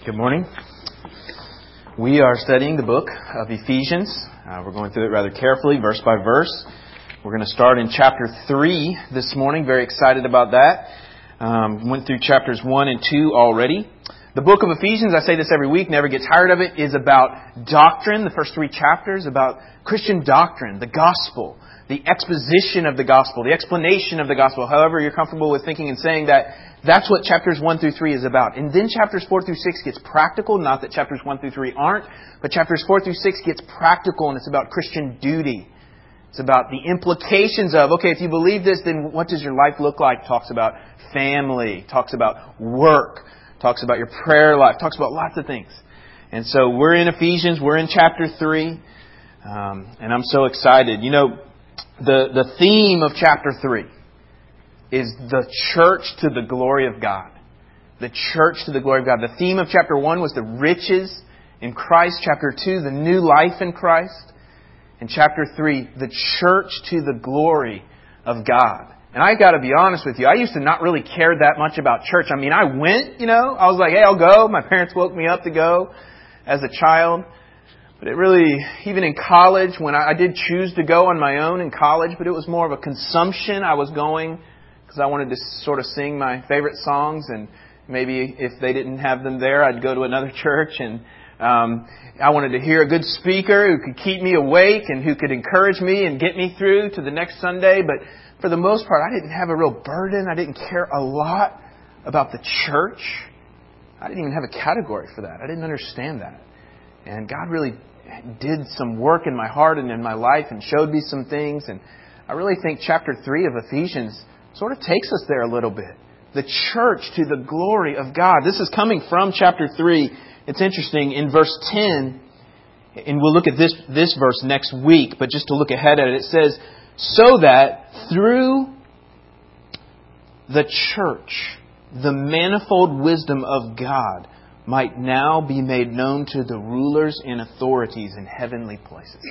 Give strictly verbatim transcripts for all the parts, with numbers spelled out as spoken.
Good morning. We are studying the book of Ephesians. Uh, we're going through it rather carefully, verse by verse. We're going to start in chapter three this morning. Very excited about that. Um, went through chapters one and two already. The book of Ephesians, I say this every week, never get tired of it, is about doctrine. The first three chapters about Christian doctrine, the gospel, the exposition of the gospel, the explanation of the gospel. However you're comfortable with thinking and saying that, that's what chapters one through three is about. And then chapters four through six gets practical. Not that chapters one through three aren't, but chapters four through six gets practical, and it's about Christian duty. It's about the implications of, okay, if you believe this, then what does your life look like? Talks about family, talks about work, talks about your prayer life, talks about lots of things. And so we're in Ephesians, we're in chapter three, um, and I'm so excited. You know, the, the theme of chapter three is the church to the glory of God. The church to the glory of God. The theme of chapter one was the riches in Christ. Chapter two, the new life in Christ. And chapter three, the church to the glory of God. And I got to be honest with you, I used to not really care that much about church. I mean, I went, you know, I was like, hey, I'll go. My parents woke me up to go as a child. But it really, even in college, when I, I did choose to go on my own in college, but it was more of a consumption. I was going because I wanted to sort of sing my favorite songs, and maybe if they didn't have them there, I'd go to another church. And um, I wanted to hear a good speaker who could keep me awake and who could encourage me and get me through to the next Sunday. But for the most part, I didn't have a real burden. I didn't care a lot about the church. I didn't even have a category for that. I didn't understand that. And God really did some work in my heart and in my life and showed me some things. And I really think chapter three of Ephesians sort of takes us there a little bit. The church to the glory of God. This is coming from chapter three. It's interesting. In verse ten, and we'll look at this, this verse next week, but just to look ahead at it, it says, so that through the church, the manifold wisdom of God might now be made known to the rulers and authorities in heavenly places.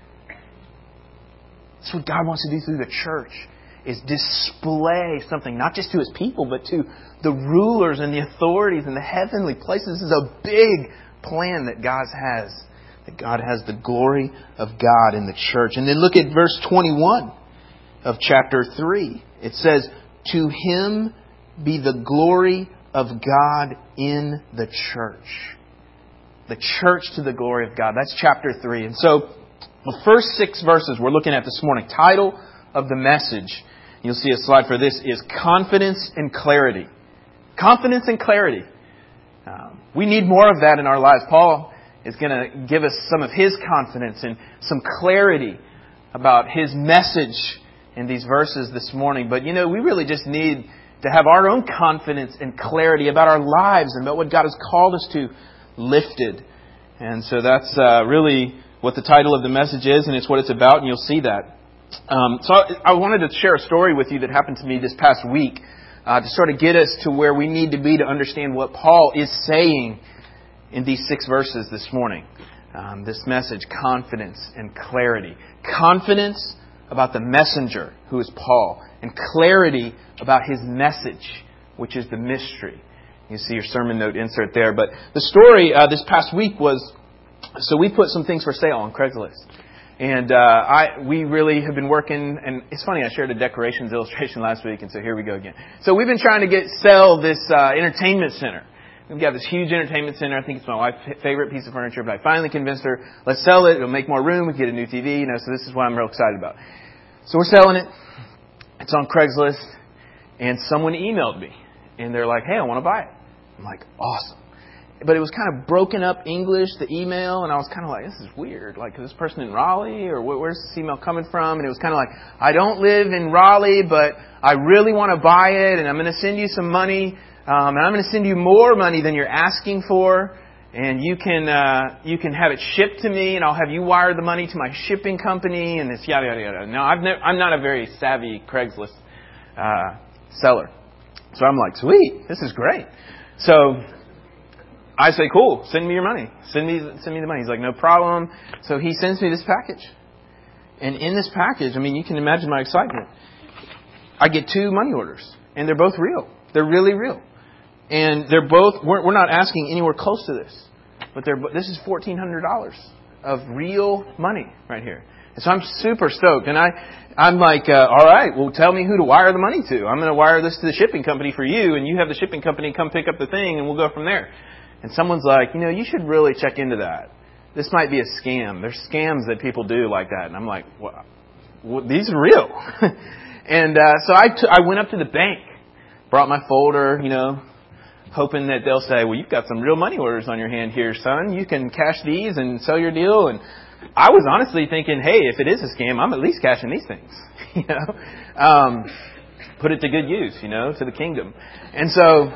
That's what God wants to do through the church, is display something, not just to His people, but to the rulers and the authorities in the heavenly places. This is a big plan that God has. That God has the glory of God in the church. And then look at verse twenty-one of chapter three. It says, to Him be the glory of God in the church. The church to the glory of God. That's chapter three. And so the first six verses we're looking at this morning, title of the message, you'll see a slide for this, is confidence and clarity. Confidence and clarity. Um, we need more of that in our lives. Paul is going to give us some of his confidence and some clarity about his message in these verses this morning. But, you know, we really just need to have our own confidence and clarity about our lives and about what God has called us to lifted. And so that's uh, really what the title of the message is, and it's what it's about, and you'll see that. Um, so I, I wanted to share a story with you that happened to me this past week uh, to sort of get us to where we need to be to understand what Paul is saying in these six verses this morning. Um, this message, confidence and clarity. Confidence about the messenger, who is Paul, and clarity about his message, which is the mystery. You see your sermon note insert there. But the story uh, this past week was, so we put some things for sale on Craigslist. And uh, I we really have been working, and it's funny, I shared a decorations illustration last week, and so here we go again. So we've been trying to get sell this uh, entertainment center. We've got this huge entertainment center. I think it's my wife's favorite piece of furniture, but I finally convinced her, let's sell it. It'll make more room. We can get a new T V. You know, so this is what I'm real excited about. So we're selling it. It's on Craigslist, and someone emailed me, and they're like, hey, I want to buy it. I'm like, awesome. But it was kind of broken up English, the email, and I was kind of like, this is weird. Like, is this person in Raleigh, or where's this email coming from? And it was kind of like, I don't live in Raleigh, but I really want to buy it, and I'm going to send you some money, um, and I'm going to send you more money than you're asking for, and you can uh, you can have it shipped to me, and I'll have you wire the money to my shipping company, and this yada yada yada. Now, I've never, I'm not a very savvy Craigslist uh, seller, so I'm like, sweet, this is great. So I say, cool, send me your money. Send me send me the money. He's like, no problem. So he sends me this package. And in this package, I mean, you can imagine my excitement. I get two money orders. And they're both real. They're really real. And they're both, we're, we're not asking anywhere close to this. But they're, this is fourteen hundred dollars of real money right here. And so I'm super stoked. And I, I'm like, uh, all right, well, tell me who to wire the money to. I'm going to wire this to the shipping company for you, and you have the shipping company come pick up the thing, and we'll go from there. And someone's like, you know, you should really check into that. This might be a scam. There's scams that people do like that. And I'm like, well, well these are real. and uh, so I, t- I went up to the bank, brought my folder, you know, hoping that they'll say, well, you've got some real money orders on your hand here, son. You can cash these and sell your deal. And I was honestly thinking, hey, if it is a scam, I'm at least cashing these things, you know, um, put it to good use, you know, to the kingdom. And so,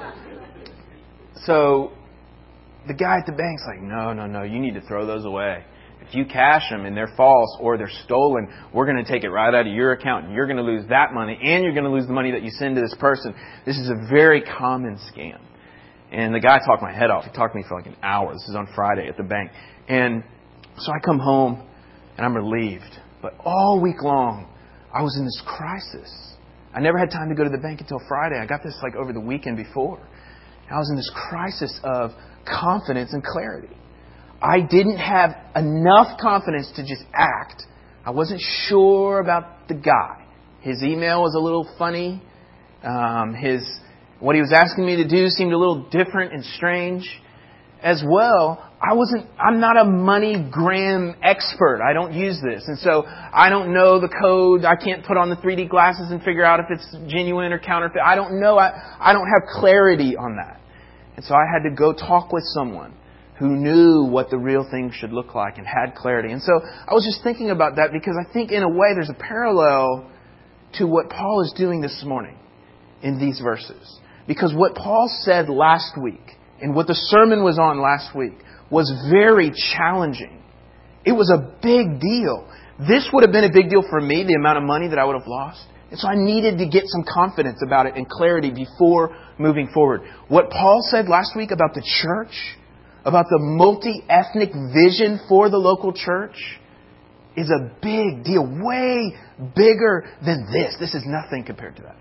so the guy at the bank's like, no, no, no, you need to throw those away. If you cash them and they're false or they're stolen, we're going to take it right out of your account and you're going to lose that money and you're going to lose the money that you send to this person. This is a very common scam. And the guy talked my head off. He talked to me for like an hour. This is on Friday at the bank. And so I come home and I'm relieved. But all week long, I was in this crisis. I never had time to go to the bank until Friday. I got this like over the weekend before. I was in this crisis of confidence and clarity. I didn't have enough confidence to just act. I wasn't sure about the guy. His email was a little funny. Um, his what he was asking me to do seemed a little different and strange. As well, I wasn't. I'm not a MoneyGram expert. I don't use this, and so I don't know the code. I can't put on the three D glasses and figure out if it's genuine or counterfeit. I don't know. I I don't have clarity on that, and so I had to go talk with someone who knew what the real thing should look like and had clarity. And so I was just thinking about that because I think in a way there's a parallel to what Paul is doing this morning in these verses. Because what Paul said last week and what the sermon was on last week was very challenging. It was a big deal. This would have been a big deal for me, the amount of money that I would have lost. And so I needed to get some confidence about it and clarity before moving forward. What Paul said last week about the church, about the multi-ethnic vision for the local church, is a big deal. Way bigger than this. This is nothing compared to that.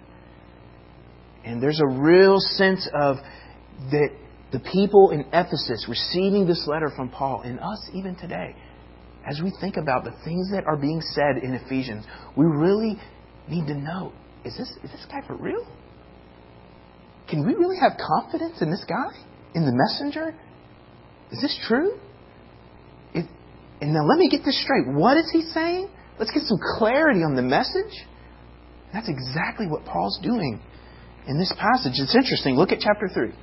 And there's a real sense of that the people in Ephesus receiving this letter from Paul, and us even today, as we think about the things that are being said in Ephesians, we really need to know, is this, is this guy for real? Can we really have confidence in this guy? In the messenger? Is this true? It, and now let me get this straight. What is he saying? Let's get some clarity on the message. That's exactly what Paul's doing in this passage. It's interesting. Look at chapter three.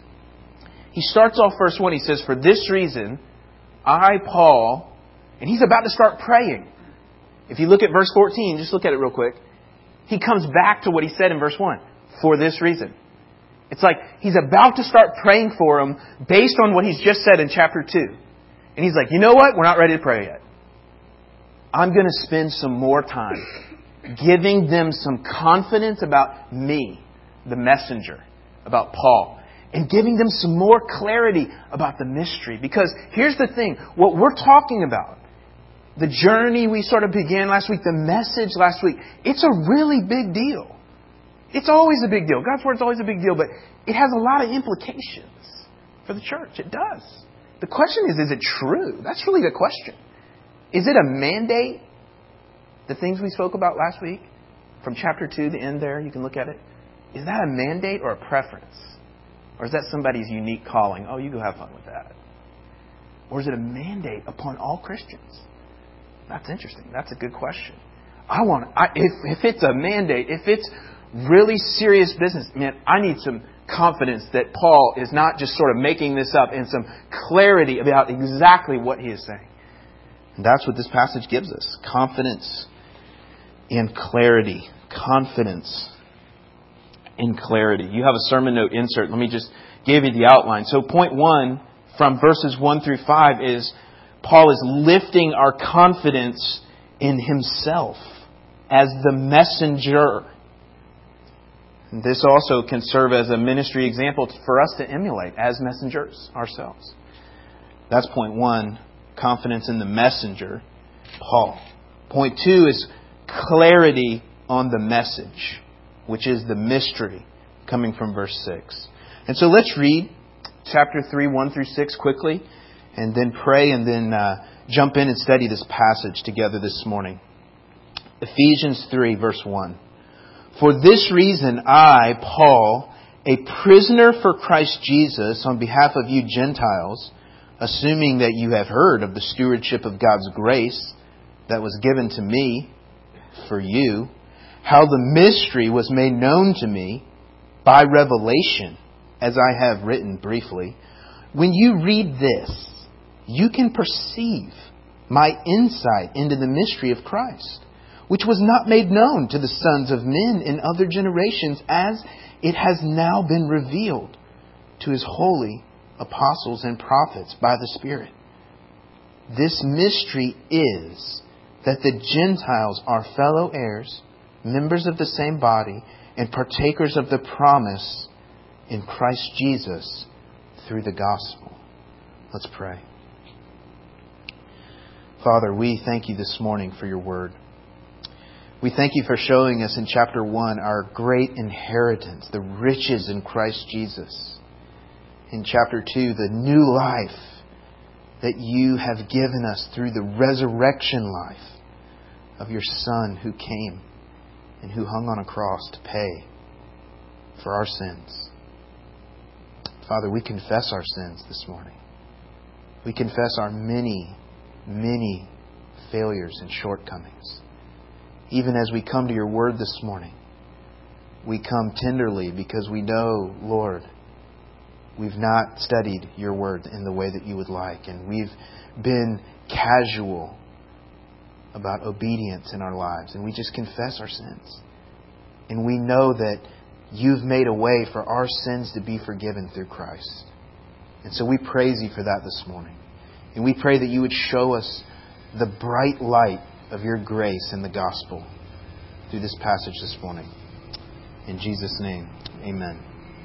He starts off verse one. He says, for this reason, I, Paul, and he's about to start praying. If you look at verse fourteen, just look at it real quick. He comes back to what he said in verse one. For this reason. It's like he's about to start praying for them based on what he's just said in chapter two. And he's like, you know what? We're not ready to pray yet. I'm going to spend some more time giving them some confidence about me, the messenger, about Paul, and giving them some more clarity about the mystery. Because here's the thing. What we're talking about, the journey we sort of began last week, the message last week, it's a really big deal. It's always a big deal. God's Word's always a big deal, but it has a lot of implications for the church. It does. The question is, is it true? That's really the question. Is it a mandate? The things we spoke about last week, from chapter two, the end there, you can look at it. Is that a mandate or a preference? Or is that somebody's unique calling? Oh, you go have fun with that. Or is it a mandate upon all Christians? That's interesting. That's a good question. I want, I, if, if it's a mandate, if it's really serious business, man, I need some confidence that Paul is not just sort of making this up, and some clarity about exactly what he is saying. And that's what this passage gives us. Confidence and clarity. Confidence and clarity. You have a sermon note insert. Let me just give you the outline. So point one from verses one through five is Paul is lifting our confidence in himself as the messenger. This also can serve as a ministry example for us to emulate as messengers ourselves. That's point one, confidence in the messenger, Paul. Point two is clarity on the message, which is the mystery, coming from verse six. And so let's read chapter three, one through six quickly, and then pray, and then uh, jump in and study this passage together this morning. Ephesians three, verse one. For this reason I, Paul, a prisoner for Christ Jesus, on behalf of you Gentiles, assuming that you have heard of the stewardship of God's grace that was given to me for you, how the mystery was made known to me by revelation, as I have written briefly. When you read this, you can perceive my insight into the mystery of Christ, which was not made known to the sons of men in other generations, as it has now been revealed to His holy apostles and prophets by the Spirit. This mystery is that the Gentiles are fellow heirs, members of the same body, and partakers of the promise in Christ Jesus through the gospel. Let's pray. Father, we thank you this morning for your word. We thank you for showing us in chapter one our great inheritance, the riches in Christ Jesus. In chapter two, the new life that you have given us through the resurrection life of your Son who came and who hung on a cross to pay for our sins. Father, we confess our sins this morning. We confess our many, many failures and shortcomings. Even as we come to your word this morning, we come tenderly because we know, Lord, we've not studied your word in the way that you would like. And we've been casual about obedience in our lives. And we just confess our sins. And we know that you've made a way for our sins to be forgiven through Christ. And so we praise you for that this morning. And we pray that you would show us the bright light of your grace in the gospel through this passage this morning. In Jesus' name, amen.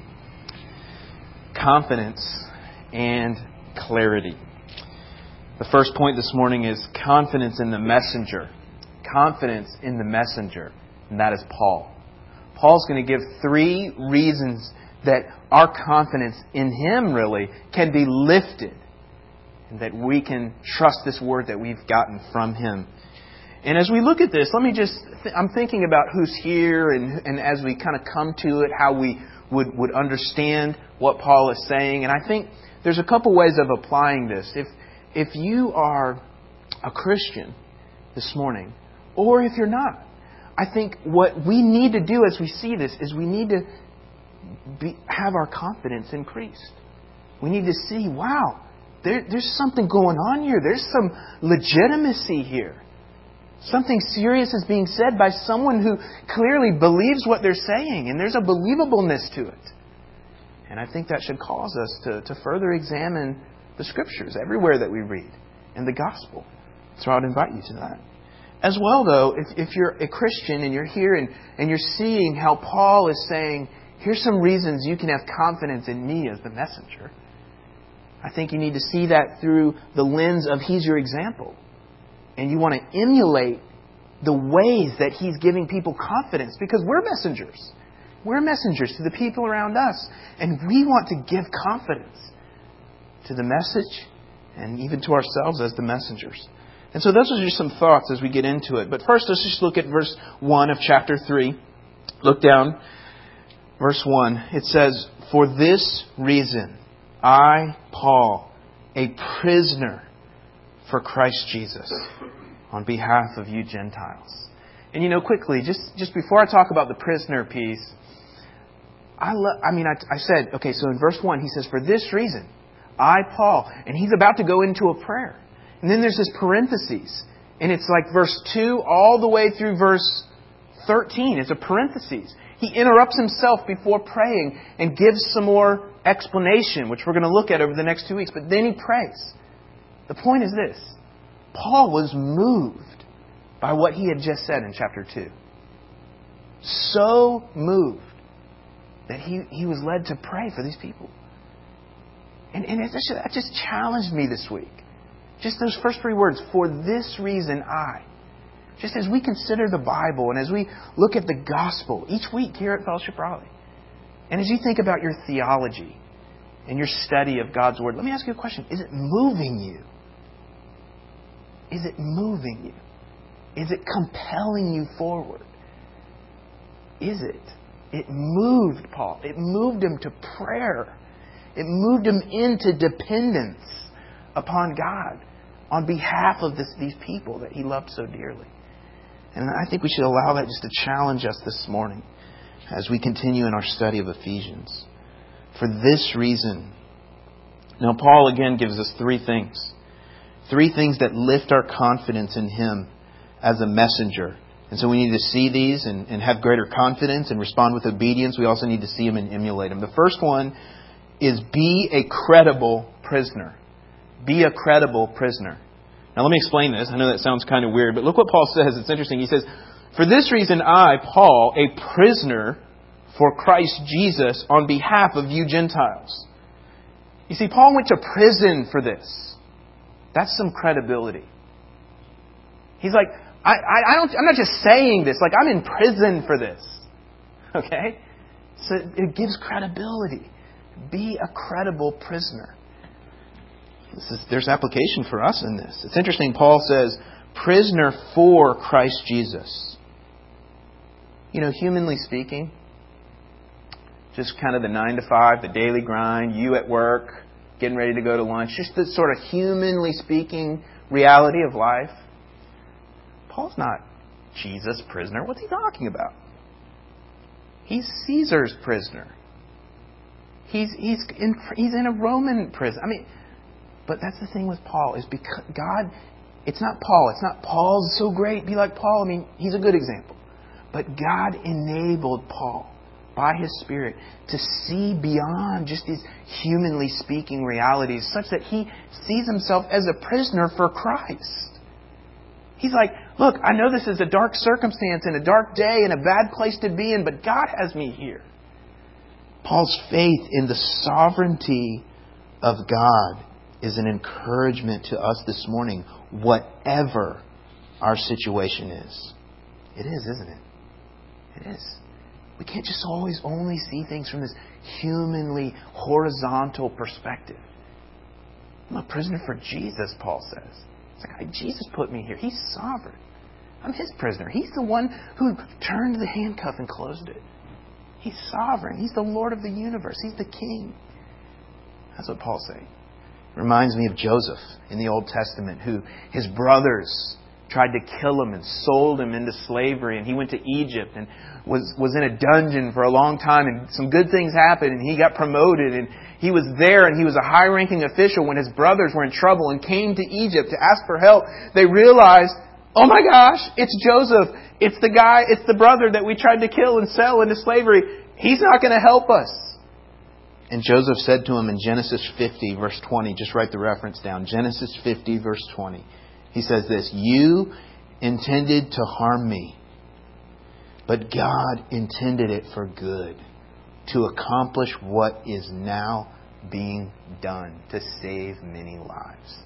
Confidence and clarity. The first point this morning is confidence in the messenger. Confidence in the messenger. And that is Paul. Paul's going to give three reasons that our confidence in him really can be lifted. And that we can trust this word that we've gotten from him. And as we look at this, let me just, th- I'm thinking about who's here, and, and as we kind of come to it, how we would, would understand what Paul is saying. And I think there's a couple ways of applying this. If, if you are a Christian this morning, or if you're not, I think what we need to do as we see this is we need to be, have our confidence increased. We need to see, wow, there, there's something going on here. There's some legitimacy here. Something serious is being said by someone who clearly believes what they're saying, and there's a believableness to it. And I think that should cause us to, to further examine the Scriptures everywhere that we read and the Gospel. So I would invite you to that. As well, though, if, if you're a Christian and you're here and, and you're seeing how Paul is saying, here's some reasons you can have confidence in me as the messenger. I think you need to see that through the lens of he's your example. And you want to emulate the ways that he's giving people confidence, because we're messengers. We're messengers to the people around us. And we want to give confidence to the message and even to ourselves as the messengers. And so those are just some thoughts as we get into it. But first, let's just look at verse one of chapter three. Look down. Verse one. It says, "For this reason, I, Paul, a prisoner for Christ Jesus, on behalf of you Gentiles." And you know, quickly, just, just before I talk about the prisoner piece, I lo- I mean, I, I said, okay, so in verse one, he says, "For this reason, I, Paul," and he's about to go into a prayer. And then there's this parentheses. And it's like verse two all the way through verse thirteen. It's a parentheses. He interrupts himself before praying and gives some more explanation, which we're going to look at over the next two weeks. But then he prays. The point is this. Paul was moved by what he had just said in chapter two. So moved that he, he was led to pray for these people. And, and it just, that just challenged me this week. Just those first three words, "For this reason I." Just as we consider the Bible and as we look at the gospel each week here at Fellowship Raleigh, And as you think about your theology and your study of God's Word, let me ask you a question. Is it moving you? Is it moving you? Is it compelling you forward? Is it? It moved Paul. It moved him to prayer. It moved him into dependence upon God on behalf of this, these people that he loved so dearly. And I think we should allow that just to challenge us this morning as we continue in our study of Ephesians. For this reason, now Paul again gives us three things. Three things that lift our confidence in Him as a messenger. And so we need to see these and, and have greater confidence and respond with obedience. We also need to see Him and emulate Him. The first one is be a credible prisoner. Be a credible prisoner. Now let me explain this. I know that sounds kind of weird, but look what Paul says. It's interesting. He says, for this reason I, Paul, a prisoner for Christ Jesus on behalf of you Gentiles. You see, Paul went to prison for this. That's some credibility. He's like, I, I, I don't, I'm not just saying this. Like, I'm in prison for this. Okay? So it gives credibility. Be a credible prisoner. This is, there's application for us in this. It's interesting. Paul says, prisoner for Christ Jesus. You know, humanly speaking, just kind of the nine to five, the daily grind, you at work, getting ready to go to lunch, just the sort of humanly speaking reality of life. Paul's not Jesus' prisoner. What's he talking about? He's Caesar's prisoner. He's he's in he's in a Roman prison. I mean, but that's the thing with Paul is because God, it's not Paul. It's not Paul's so great. Be like Paul. I mean, he's a good example. But God enabled Paul by His Spirit to see beyond just these humanly speaking realities, such that he sees himself as a prisoner for Christ. He's like, look, I know this is a dark circumstance and a dark day and a bad place to be in, but God has me here. Paul's faith in the sovereignty of God is an encouragement to us this morning, whatever our situation is. It is, isn't it? It is. We can't just always only see things from this humanly horizontal perspective. I'm a prisoner for Jesus, Paul says. It's like, Jesus put me here. He's sovereign. I'm His prisoner. He's the one who turned the handcuff and closed it. He's sovereign. He's the Lord of the universe. He's the King. That's what Paul's saying. Reminds me of Joseph in the Old Testament, who his brothers tried to kill him and sold him into slavery, and he went to Egypt and was was in a dungeon for a long time, and some good things happened, and he got promoted, and he was there, and he was a high-ranking official when his brothers were in trouble and came to Egypt to ask for help. They realized, oh my gosh, it's Joseph. It's the guy, it's the brother that we tried to kill and sell into slavery. He's not going to help us. And Joseph said to him in Genesis fifty, verse twenty, just write the reference down, Genesis fifty, verse twenty. He says this, you intended to harm me, but God intended it for good, to accomplish what is now being done, to save many lives.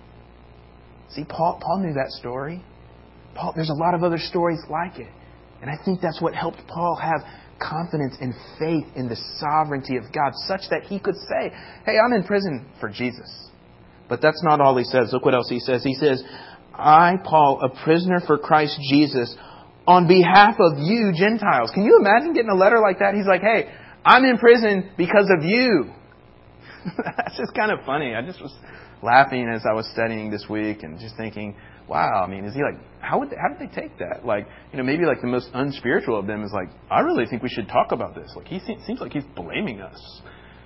See, Paul, Paul knew that story. Paul, there's a lot of other stories like it. And I think that's what helped Paul have confidence and faith in the sovereignty of God, such that he could say, hey, I'm in prison for Jesus. But that's not all he says. Look what else he says. He says, I, Paul, a prisoner for Christ Jesus, on behalf of you, Gentiles. Can you imagine getting a letter like that? He's like, hey, I'm in prison because of you. That's just kind of funny. I just was laughing as I was studying this week and just thinking, wow, I mean, is he like, how would they, how did they take that? Like, you know, maybe like the most unspiritual of them is like, I really think we should talk about this. Like, he seems like he's blaming us.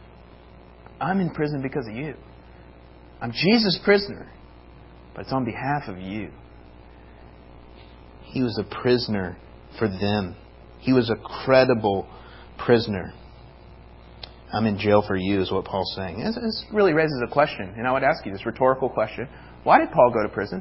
I'm in prison because of you. I'm Jesus' prisoner, but it's on behalf of you. He was a prisoner for them. He was a credible prisoner. I'm in jail for you is what Paul's saying. This, this really raises a question, and I would ask you this rhetorical question. Why did Paul go to prison?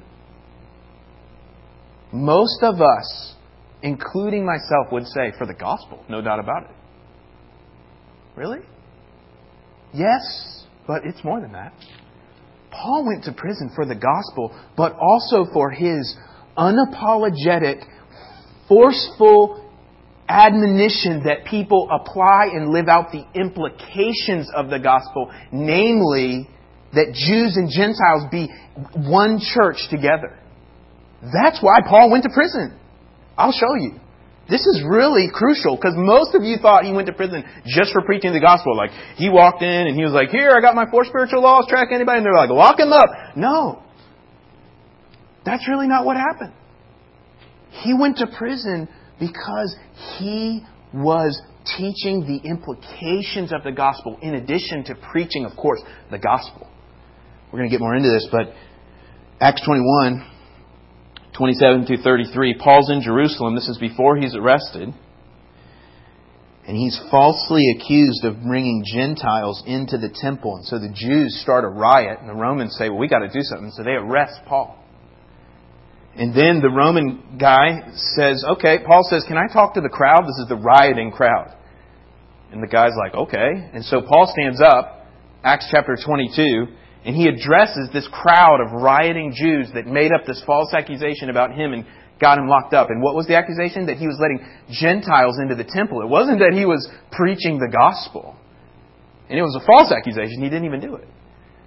Most of us, including myself, would say for the gospel. No doubt about it. Really? Yes, but it's more than that. Paul went to prison for the gospel, but also for his unapologetic, forceful admonition that people apply and live out the implications of the gospel, namely that Jews and Gentiles be one church together. That's why Paul went to prison. I'll show you. This is really crucial because most of you thought he went to prison just for preaching the gospel. Like he walked in and he was like, here, I got my four spiritual laws, track anybody. And they're like, lock him up. No. That's really not what happened. He went to prison because he was teaching the implications of the gospel in addition to preaching, of course, the gospel. We're going to get more into this, but Acts twenty-one, twenty-seven through thirty-three, Paul's in Jerusalem. This is before he's arrested. And he's falsely accused of bringing Gentiles into the temple. And so the Jews start a riot, and the Romans say, well, we got to do something. So they arrest Paul. And then the Roman guy says, okay, Paul says, can I talk to the crowd? This is the rioting crowd. And the guy's like, okay. And so Paul stands up, Acts chapter twenty-two, and he addresses this crowd of rioting Jews that made up this false accusation about him and got him locked up. And what was the accusation? That he was letting Gentiles into the temple. It wasn't that he was preaching the gospel. And it was a false accusation. He didn't even do it.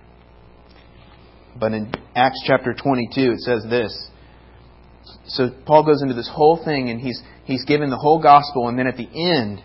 But in Acts chapter twenty-two, it says this. So Paul goes into this whole thing and he's he's given the whole gospel. And then at the end,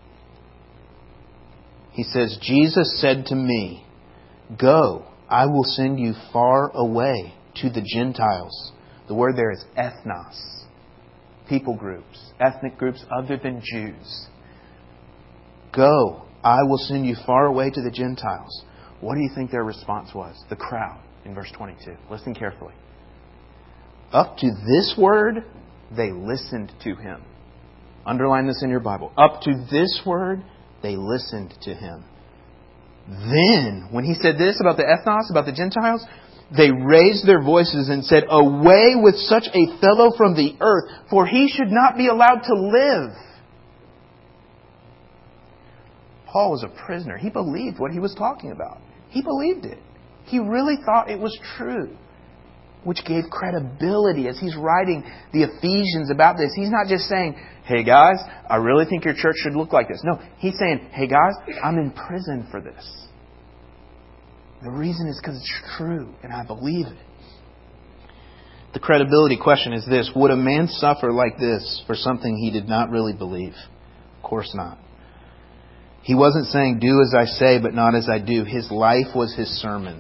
he says, Jesus said to me, go, I will send you far away to the Gentiles. The word there is ethnos. People groups, ethnic groups other than Jews. Go, I will send you far away to the Gentiles. What do you think their response was? The crowd in verse twenty-two. Listen carefully. Up to this word, they listened to him. Underline this in your Bible. Up to this word, they listened to him. Then, when he said this about the ethnos, about the Gentiles, they raised their voices and said, away with such a fellow from the earth, for he should not be allowed to live. Paul was a prisoner. He believed what he was talking about. He believed it. He really thought it was true, which gave credibility as he's writing the Ephesians about this. He's not just saying, hey guys, I really think your church should look like this. No, he's saying, hey guys, I'm in prison for this. The reason is because it's true and I believe it. The credibility question is this. Would a man suffer like this for something he did not really believe? Of course not. He wasn't saying, do as I say, but not as I do. His life was his sermon.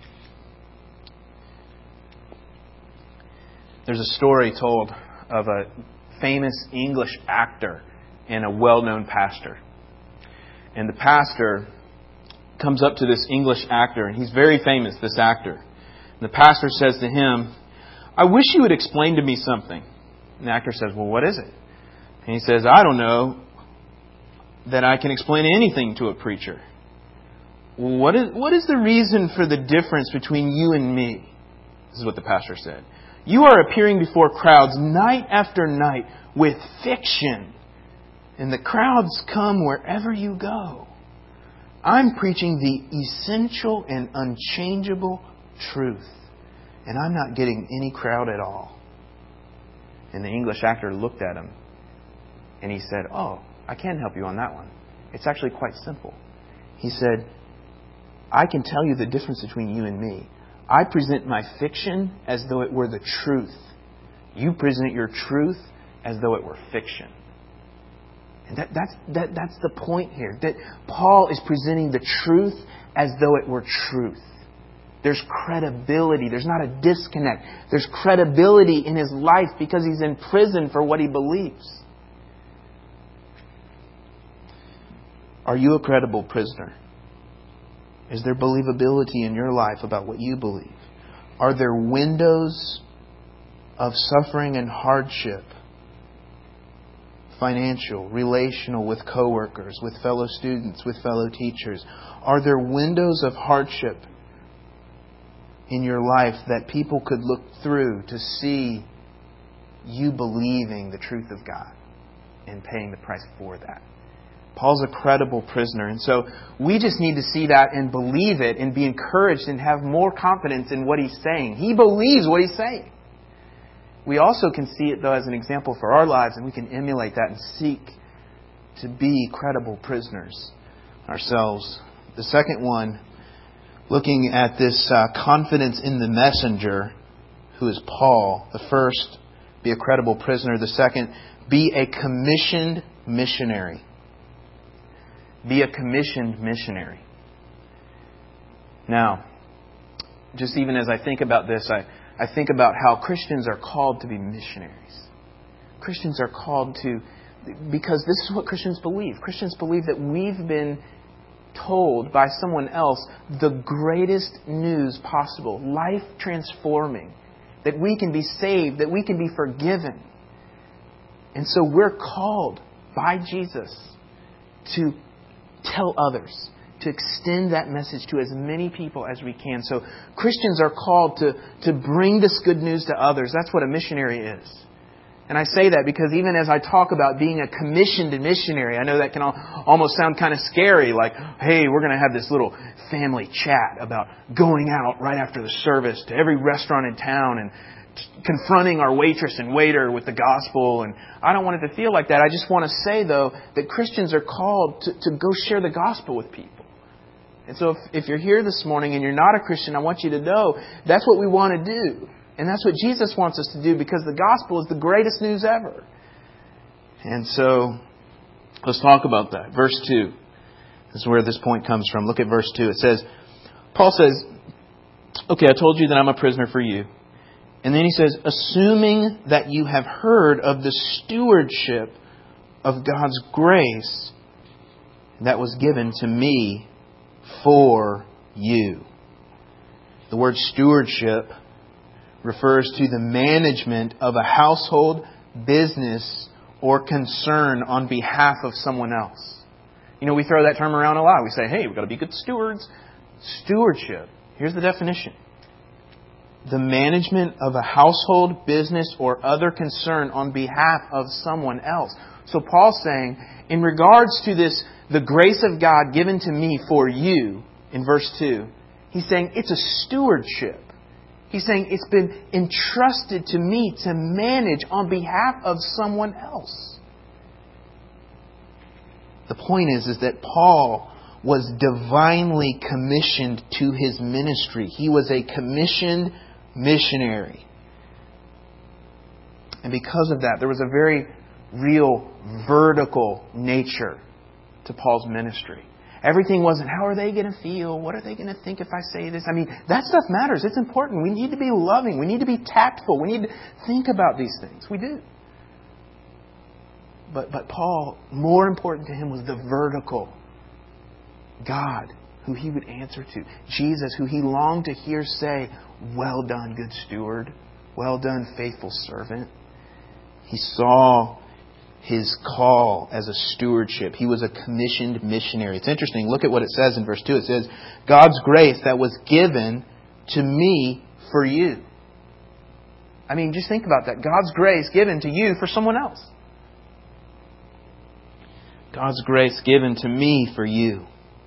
There's a story told of a famous English actor and a well-known pastor. And the pastor comes up to this English actor, and he's very famous, this actor. And the pastor says to him, I wish you would explain to me something. And the actor says, well, what is it? And he says, I don't know that I can explain anything to a preacher. Well, what is, what is the reason for the difference between you and me? This is what the pastor said. You are appearing before crowds night after night with fiction. And the crowds come wherever you go. I'm preaching the essential and unchangeable truth. And I'm not getting any crowd at all. And the English actor looked at him. And he said, oh, I can help you on that one. It's actually quite simple. He said, I can tell you the difference between you and me. I present my fiction as though it were the truth. You present your truth as though it were fiction. And that, that's, that, that's the point here. That Paul is presenting the truth as though it were truth. There's credibility. There's not a disconnect. There's credibility in his life because he's in prison for what he believes. Are you a credible prisoner? Is there believability in your life about what you believe? Are there windows of suffering and hardship, financial, relational, with coworkers, with fellow students, with fellow teachers? Are there windows of hardship in your life that people could look through to see you believing the truth of God and paying the price for that? Paul's a credible prisoner. And so we just need to see that and believe it and be encouraged and have more confidence in what he's saying. He believes what he's saying. we also can see it, though, as an example for our lives, and we can emulate that and seek to be credible prisoners ourselves. The second one, looking at this uh, confidence in the messenger, who is Paul. The first, be a credible prisoner. The second, be a commissioned missionary. Be a commissioned missionary. Now, just even as I think about this, I, I think about how Christians are called to be missionaries. Christians are called to, because this is what Christians believe. Christians believe that we've been told by someone else the greatest news possible, life transforming, that we can be saved, that we can be forgiven. And so we're called by Jesus to tell others, to extend that message to as many people as we can. So Christians are called to, to bring this good news to others. That's what a missionary is. And I say that because even as I talk about being a commissioned missionary, I know that can almost sound kind of scary, like, hey, we're going to have this little family chat about going out right after the service to every restaurant in town and confronting our waitress and waiter with the gospel. And I don't want it to feel like that. I just want to say, though, that Christians are called to, to go share the gospel with people. And so if, if you're here this morning and you're not a Christian, I want you to know that's what we want to do. And that's what Jesus wants us to do, because the gospel is the greatest news ever. And so, let's talk about that. Verse two. This is where this point comes from. Look at verse two. It says, Paul says, okay, I told you that I'm a prisoner for you. And then he says, assuming that you have heard of the stewardship of God's grace that was given to me for you. The word stewardship refers to the management of a household, business, or concern on behalf of someone else. You know, we throw that term around a lot. We say, hey, we've got to be good stewards. Stewardship. Here's the definition. The management of a household, business, or other concern on behalf of someone else. So Paul's saying, in regards to this, the grace of God given to me for you, in verse two, he's saying it's a stewardship. He's saying it's been entrusted to me to manage on behalf of someone else. The point is, is that Paul was divinely commissioned to his ministry. He was a commissioned missionary. And because of that, there was a very real vertical nature to Paul's ministry. Everything wasn't, how are they going to feel? What are they going to think if I say this? I mean, that stuff matters. It's important. We need to be loving. We need to be tactful. We need to think about these things. We do. But, but Paul, more important to him was the vertical. God, who he would answer to. Jesus, who he longed to hear say, well done, good steward. Well done, faithful servant. He saw his call as a stewardship. He was a commissioned missionary. It's interesting. Look at what it says in verse two. It says, God's grace that was given to me for you. I mean, just think about that. God's grace given to you for someone else. God's grace given to me for you.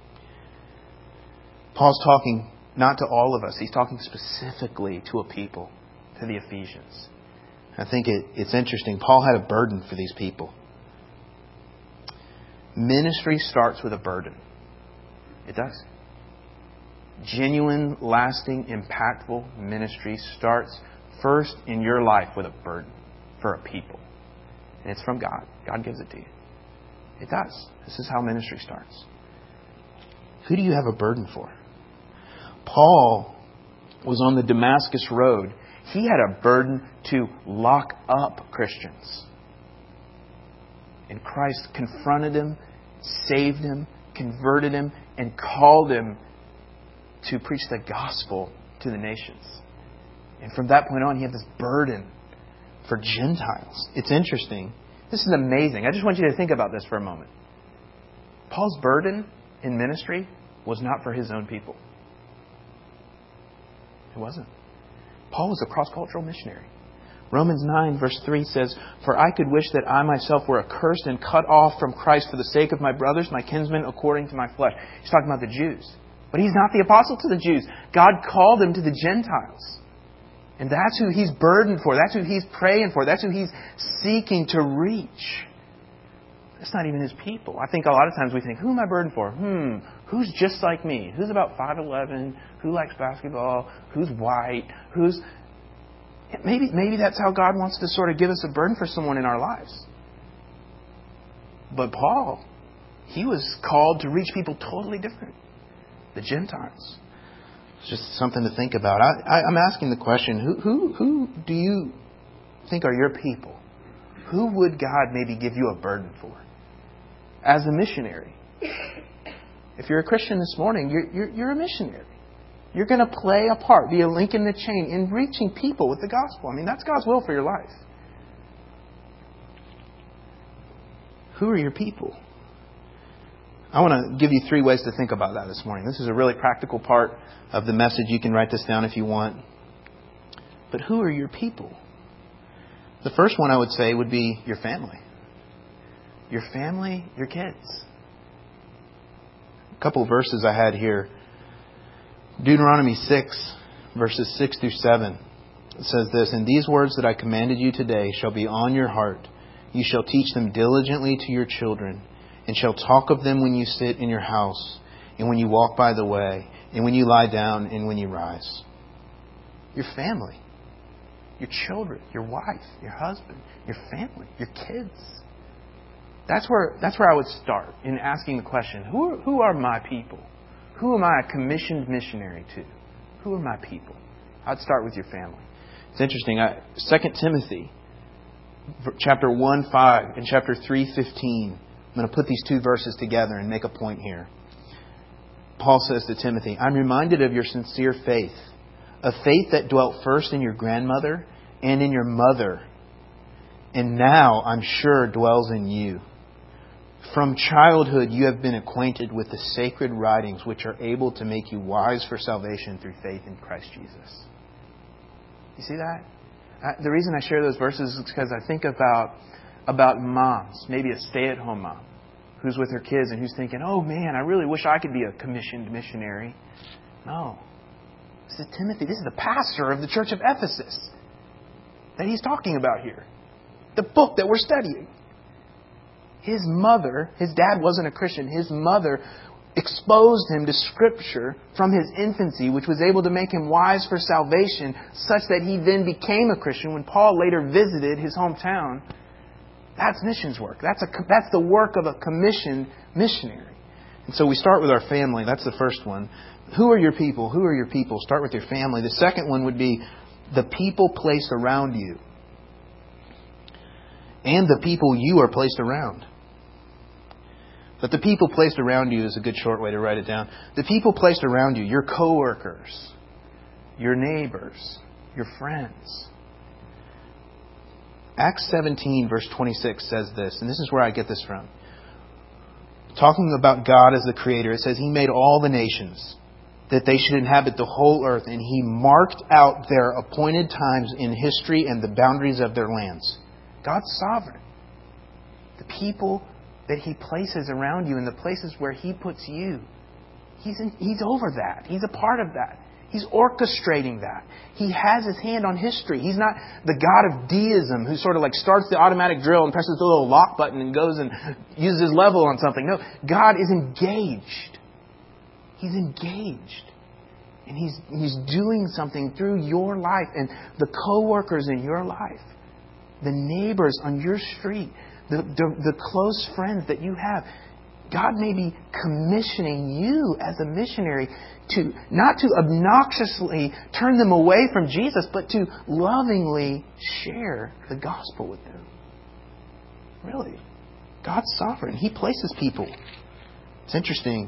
Paul's talking not to all of us. He's talking specifically to a people, to the Ephesians. I think it, it's interesting. Paul had a burden for these people. Ministry starts with a burden. It does. Genuine, lasting, impactful ministry starts first in your life with a burden for a people. And it's from God. God gives it to you. It does. This is how ministry starts. Who do you have a burden for? Paul was on the Damascus Road. He had a burden to lock up Christians. And Christ confronted him, saved him, converted him, and called him to preach the gospel to the nations. And from that point on, he had this burden for Gentiles. It's interesting. This is amazing. I just want you to think about this for a moment. Paul's burden in ministry was not for his own people. It wasn't. Paul was a cross-cultural missionary. Romans nine verse three says, For I could wish that I myself were accursed and cut off from Christ for the sake of my brothers, my kinsmen, according to my flesh. He's talking about the Jews. But he's not the apostle to the Jews. God called him to the Gentiles. And that's who He's burdened for. That's who He's praying for. That's who He's seeking to reach. It's not even His people. I think a lot of times we think, who am I burdened for? Hmm, who's just like me? Who's about five eleven? Who likes basketball? Who's white? Who's... Maybe, maybe that's how God wants to sort of give us a burden for someone in our lives. But Paul, he was called to reach people totally different. The Gentiles. It's just something to think about. I, I, I'm asking the question, who, who, who do you think are your people? Who would God maybe give you a burden for? As a missionary. If you're a Christian this morning, you're, you're, you're a missionary. You're going to play a part, be a link in the chain in reaching people with the gospel. I mean, that's God's will for your life. Who are your people? I want to give you three ways to think about that this morning. This is a really practical part of the message. You can write this down if you want. But who are your people? The first one I would say would be your family. Your family, your kids. A couple of verses I had here. Deuteronomy six, verses six through seven. It says this, "And these words that I commanded you today shall be on your heart. You shall teach them diligently to your children, and shall talk of them when you sit in your house, and when you walk by the way, and when you lie down, and when you rise." Your family, your children, your wife, your husband, your family, your kids. That's where that's where I would start in asking the question, who are, who are my people? Who am I a commissioned missionary to? Who are my people? I'd start with your family. It's interesting. I, Second Timothy, chapter one five and chapter three fifteen. I'm going to put these two verses together and make a point here. Paul says to Timothy, "I'm reminded of your sincere faith, a faith that dwelt first in your grandmother and in your mother, and now I'm sure dwells in you. From childhood you have been acquainted with the sacred writings which are able to make you wise for salvation through faith in Christ Jesus." You see that? I, the reason I share those verses is because I think about about moms, maybe a stay-at-home mom who's with her kids and who's thinking, oh man, I really wish I could be a commissioned missionary. No. This is Timothy. This is the pastor of the church of Ephesus that he's talking about here. The book that we're studying. His mother, his dad wasn't a Christian. His mother exposed him to Scripture from his infancy, which was able to make him wise for salvation, such that he then became a Christian when Paul later visited his hometown. That's missions work. That's a that's the work of a commissioned missionary. And so we start with our family. That's the first one. Who are your people? Who are your people? Start with your family. The second one would be the people placed around you. And the people you are placed around. But the people placed around you is a good short way to write it down. The people placed around you, your coworkers, your neighbors, your friends. Acts seventeen verse twenty-six says this, and this is where I get this from. Talking about God as the Creator, it says He made all the nations, that they should inhabit the whole earth, and He marked out their appointed times in history and the boundaries of their lands. God's sovereign. The people that He places around you and the places where He puts you, He's in, He's over that. He's a part of that. He's orchestrating that. He has His hand on history. He's not the God of deism who sort of like starts the automatic drill and presses the little lock button and goes and uses his level on something. No, God is engaged. He's engaged. And He's He's doing something through your life and the co-workers in your life. The neighbors on your street, the, the, the close friends that you have. God may be commissioning you as a missionary to not to obnoxiously turn them away from Jesus, but to lovingly share the gospel with them. Really. God's sovereign. He places people. It's interesting.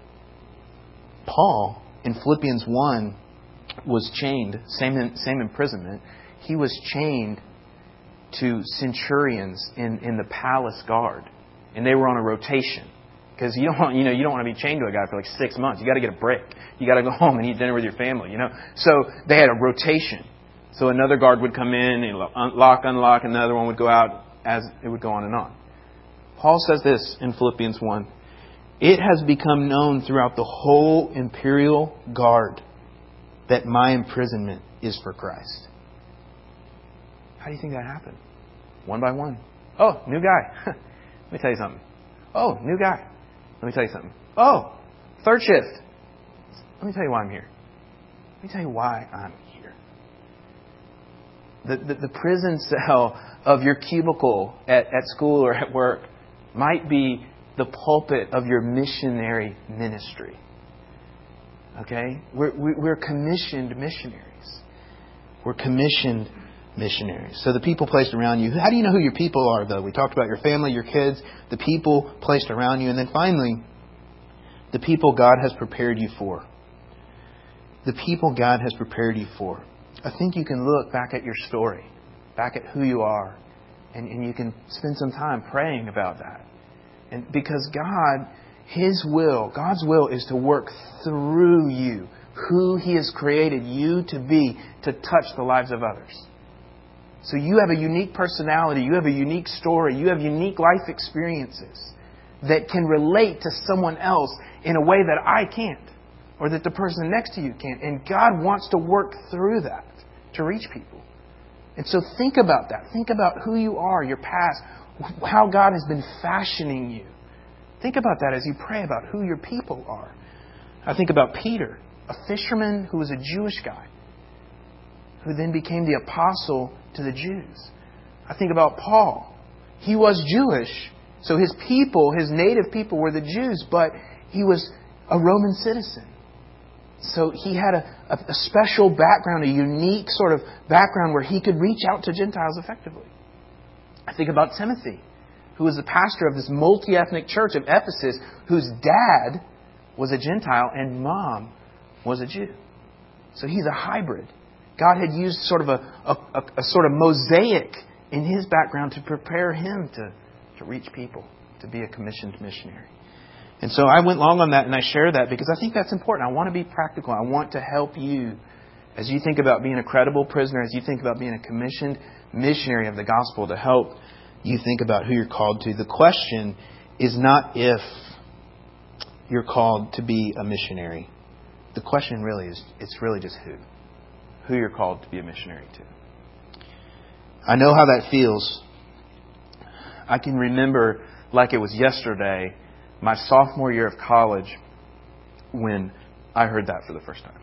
Paul, in Philippians one, was chained, same, in, same imprisonment. He was chained to centurions in, in the palace guard. And they were on a rotation. Because you don't want, you know, you don't want to be chained to a guy for like six months. You got to get a break. You got to go home and eat dinner with your family, you know. So they had a rotation. So another guard would come in and lock, unlock, and another one would go out as it would go on and on. Paul says this in Philippians one. It has become known throughout the whole imperial guard that my imprisonment is for Christ. How do you think that happened? One by one. Oh, new guy. Let me tell you something. Oh, new guy. Let me tell you something. Oh, third shift. Let me tell you why I'm here. Let me tell you why I'm here. The, the, the prison cell of your cubicle at, at school or at work might be the pulpit of your missionary ministry. Okay? We're, we're commissioned missionaries. We're commissioned missionaries. So the people placed around you. How do you know who your people are, though? We talked about your family, your kids, the people placed around you. And then finally, the people God has prepared you for. The people God has prepared you for. I think you can look back at your story, back at who you are, and, and you can spend some time praying about that. And because God, His will, God's will is to work through you, who He has created you to be, to touch the lives of others. So you have a unique personality, you have a unique story, you have unique life experiences that can relate to someone else in a way that I can't, or that the person next to you can't. And God wants to work through that to reach people. And so think about that. Think about who you are, your past, how God has been fashioning you. Think about that as you pray about who your people are. I think about Peter, a fisherman who was a Jewish guy, who then became the apostle to the Jews. I think about Paul. He was Jewish, so his people, his native people were the Jews, but he was a Roman citizen. So he had a, a, a special background, a unique sort of background where he could reach out to Gentiles effectively. I think about Timothy, who was the pastor of this multi-ethnic church of Ephesus, whose dad was a Gentile and mom was a Jew. So he's a hybrid. God had used sort of a, a, a, a sort of mosaic in his background to prepare him to, to reach people, to be a commissioned missionary. And so I went long on that and I share that because I think that's important. I want to be practical. I want to help you as you think about being a credible prisoner, as you think about being a commissioned missionary of the gospel, to help you think about who you're called to. The question is not if you're called to be a missionary. The question really is, it's really just who. Who you're called to be a missionary to. I know how that feels. I can remember like it was yesterday, my sophomore year of college, when I heard that for the first time.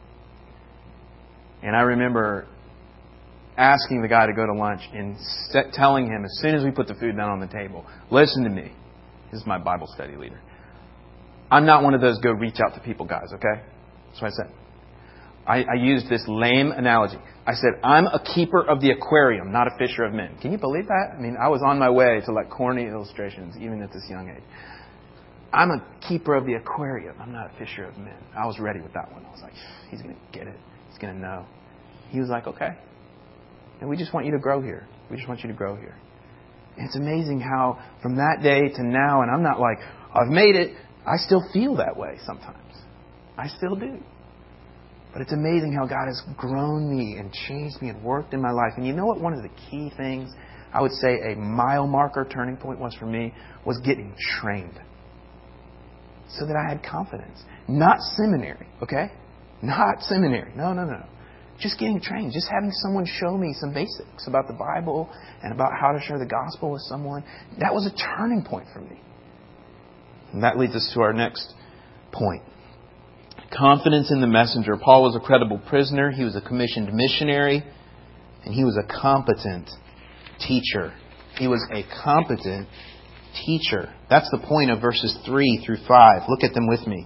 And I remember asking the guy to go to lunch and set, telling him as soon as we put the food down on the table, listen to me. This is my Bible study leader. I'm not one of those go reach out to people guys, okay? That's what I said. I, I used this lame analogy. I said, I'm a keeper of the aquarium, not a fisher of men. Can you believe that? I mean, I was on my way to like corny illustrations, even at this young age. I'm a keeper of the aquarium. I'm not a fisher of men. I was ready with that one. I was like, he's going to get it. He's going to know. He was like, okay. And we just want you to grow here. We just want you to grow here. And it's amazing how from that day to now, and I'm not like, I've made it. I still feel that way sometimes. I still do. But it's amazing how God has grown me and changed me and worked in my life. And you know what one of the key things, I would say a mile marker turning point was for me, was getting trained. So that I had confidence. Not seminary, okay? Not seminary. No, no, no. Just getting trained. Just having someone show me some basics about the Bible and about how to share the gospel with someone. That was a turning point for me. And that leads us to our next point. Confidence in the messenger. Paul was a credible prisoner. He was a commissioned missionary. And he was a competent teacher. He was a competent teacher. That's the point of verses three through five. Look at them with me.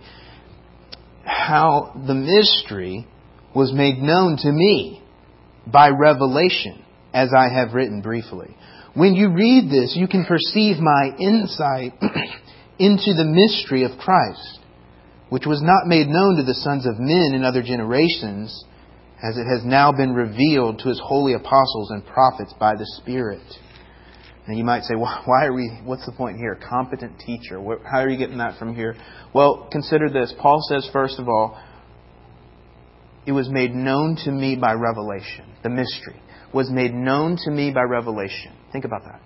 How the mystery was made known to me by revelation, as I have written briefly. When you read this, you can perceive my insight into the mystery of Christ, which was not made known to the sons of men in other generations, as it has now been revealed to His holy apostles and prophets by the Spirit. Now you might say, well, why are we, what's the point here? Competent teacher. How are you getting that from here? Well, consider this. Paul says, first of all, it was made known to me by revelation. The mystery was made known to me by revelation. Think about that.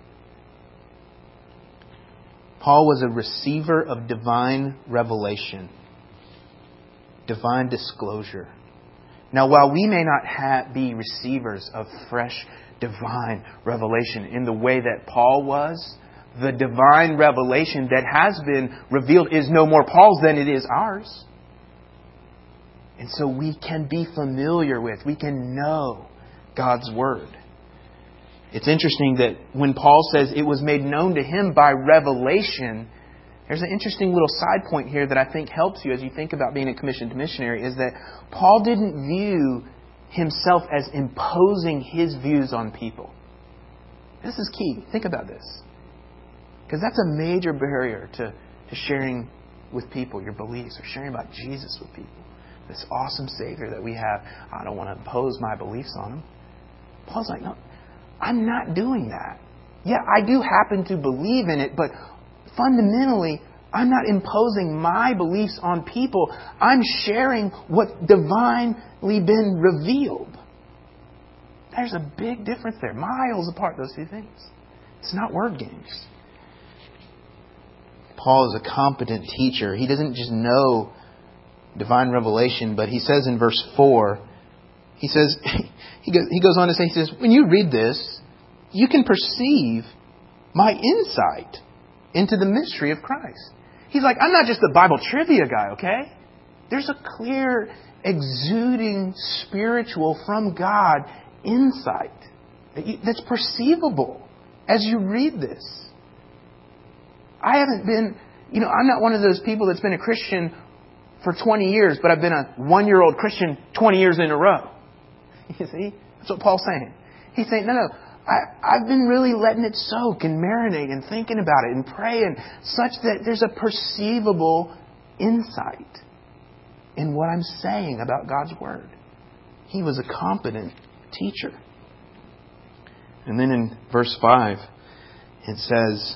Paul was a receiver of divine revelation, divine disclosure. Now, while we may not have, be receivers of fresh divine revelation in the way that Paul was, the divine revelation that has been revealed is no more Paul's than it is ours. And so we can be familiar with, we can know God's Word. It's interesting that when Paul says it was made known to him by revelation, there's an interesting little side point here that I think helps you as you think about being a commissioned missionary, is that Paul didn't view himself as imposing his views on people. This is key. Think about this. Because that's a major barrier to, to sharing with people your beliefs or sharing about Jesus with people. This awesome Savior that we have. I don't want to impose my beliefs on him. Paul's like, no, I'm not doing that. Yeah, I do happen to believe in it, but fundamentally, I'm not imposing my beliefs on people. I'm sharing what's divinely been revealed. There's a big difference there. Miles apart, those two things. It's not word games. Paul is a competent teacher. He doesn't just know divine revelation, but he says in verse four, he says, he goes, he goes on to say, he says, when you read this, you can perceive my insight into the mystery of Christ. He's like, I'm not just a Bible trivia guy, okay? There's a clear, exuding, spiritual, from God insight that's perceivable as you read this. I haven't been, you know, I'm not one of those people that's been a Christian for twenty years, but I've been a one-year-old Christian twenty years in a row. You see? That's what Paul's saying. He's saying, no, no, I, I've been really letting it soak and marinate and thinking about it and praying such that there's a perceivable insight in what I'm saying about God's Word. He was a competent teacher. And then in verse five, it says,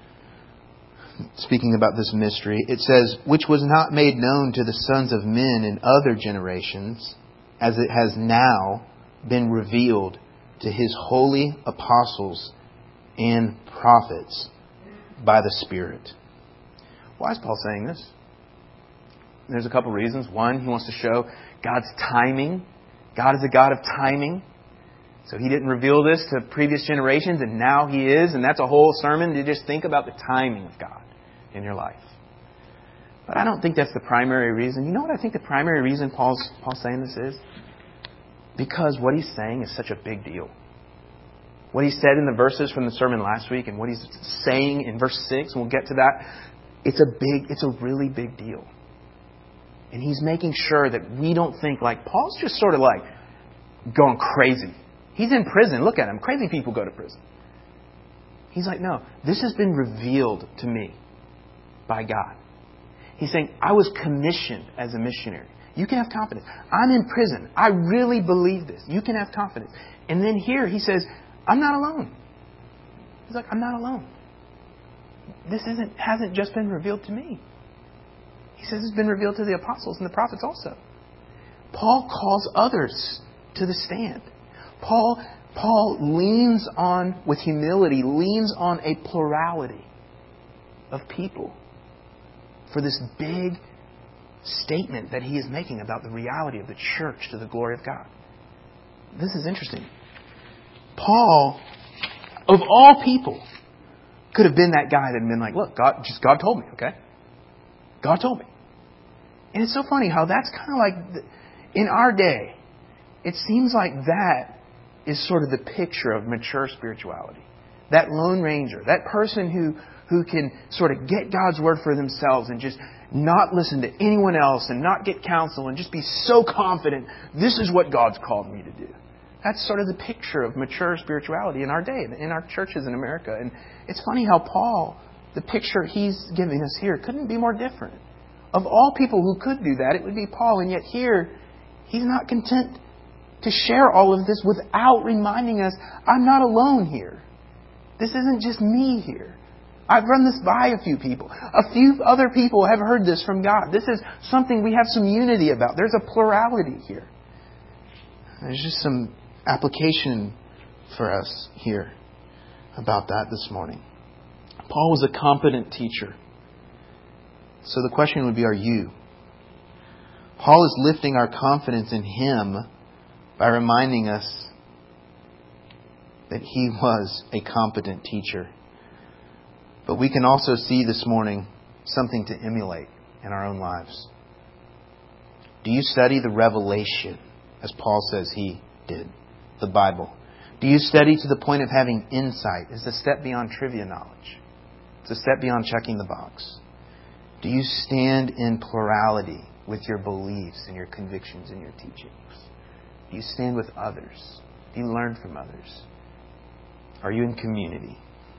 speaking about this mystery, it says, which was not made known to the sons of men in other generations, as it has now been revealed to His holy apostles and prophets by the Spirit. Why is Paul saying this? There's a couple reasons. One, he wants to show God's timing. God is a God of timing. So He didn't reveal this to previous generations, and now He is. And that's a whole sermon to just think about the timing of God in your life. But I don't think that's the primary reason. You know what I think the primary reason Paul's, Paul's saying this is? Because what he's saying is such a big deal. What he said in the verses from the sermon last week and what he's saying in verse six, and we'll get to that, it's a big, it's a really big deal. And he's making sure that we don't think like Paul's just sort of like going crazy. He's in prison. Look at him. Crazy people go to prison. He's like, no, this has been revealed to me by God. He's saying, I was commissioned as a missionary. You can have confidence. I'm in prison. I really believe this. You can have confidence. And then here he says, I'm not alone. He's like, I'm not alone. This isn't hasn't just been revealed to me. He says it's been revealed to the apostles and the prophets also. Paul calls others to the stand. Paul, Paul leans on, with humility, leans on a plurality of people for this big statement that he is making about the reality of the church to the glory of God. This is interesting. Paul, of all people, could have been that guy that had been like, look, God, just God told me, okay? God told me. And it's so funny how that's kind of like, the, in our day, it seems like that is sort of the picture of mature spirituality. That Lone Ranger, that person who, who can sort of get God's Word for themselves and just not listen to anyone else and not get counsel and just be so confident, this is what God's called me to do. That's sort of the picture of mature spirituality in our day, in our churches in America. And it's funny how Paul, the picture he's giving us here, couldn't be more different. Of all people who could do that, it would be Paul. And yet here, he's not content to share all of this without reminding us, I'm not alone here. This isn't just me here. I've run this by a few people. A few other people have heard this from God. This is something we have some unity about. There's a plurality here. There's just some application for us here about that this morning. Paul was a competent teacher. So the question would be, are you? Paul is lifting our confidence in Him by reminding us that He was a competent teacher. But we can also see this morning something to emulate in our own lives. Do you study the revelation, as Paul says he did, the Bible? Do you study to the point of having insight? It's a step beyond trivia knowledge. It's a step beyond checking the box. Do you stand in plurality with your beliefs and your convictions and your teachings? Do you stand with others? Do you learn from others? Are you in community?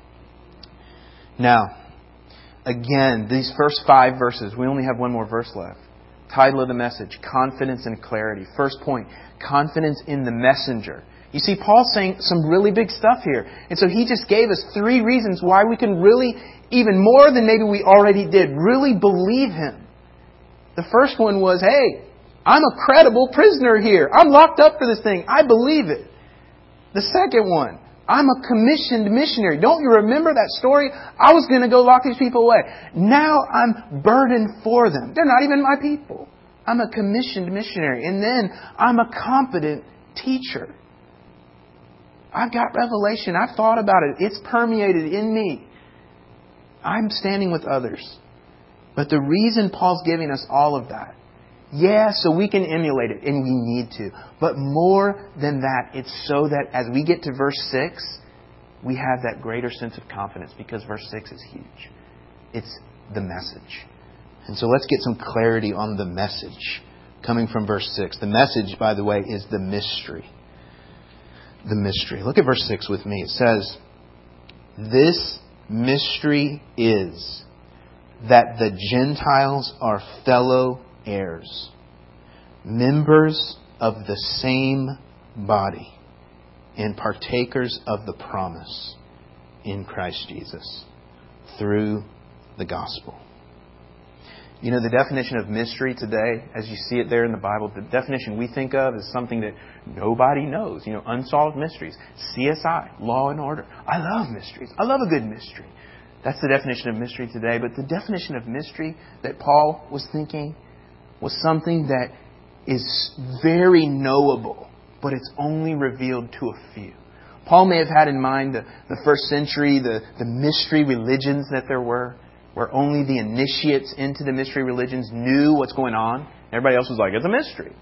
Now, again, these first five verses, we only have one more verse left. Title of the message, Confidence and Clarity. First point, confidence in the messenger. You see, Paul's saying some really big stuff here. And so he just gave us three reasons why we can really, even more than maybe we already did, really believe Him. The first one was, hey, I'm a credible prisoner here. I'm locked up for this thing. I believe it. The second one, I'm a commissioned missionary. Don't you remember that story? I was going to go lock these people away. Now I'm burdened for them. They're not even my people. I'm a commissioned missionary. And then I'm a competent teacher. I've got revelation. I've thought about it. It's permeated in me. I'm standing with others. But the reason Paul's giving us all of that, yeah, so we can emulate it, and we need to. But more than that, it's so that as we get to verse six, we have that greater sense of confidence, because verse six is huge. It's the message. And so let's get some clarity on the message coming from verse six. The message, by the way, is the mystery. The mystery. Look at verse six with me. It says, this mystery is that the Gentiles are fellow heirs, members of the same body, and partakers of the promise in Christ Jesus through the gospel. You know, the definition of mystery today, as you see it there in the Bible, the definition we think of is something that nobody knows. You know, unsolved mysteries. C S I, Law and Order. I love mysteries. I love a good mystery. That's the definition of mystery today. But the definition of mystery that Paul was thinking was something that is very knowable, but it's only revealed to a few. Paul may have had in mind the, the first century, the, the mystery religions that there were, where only the initiates into the mystery religions knew what's going on. Everybody else was like, it's a mystery.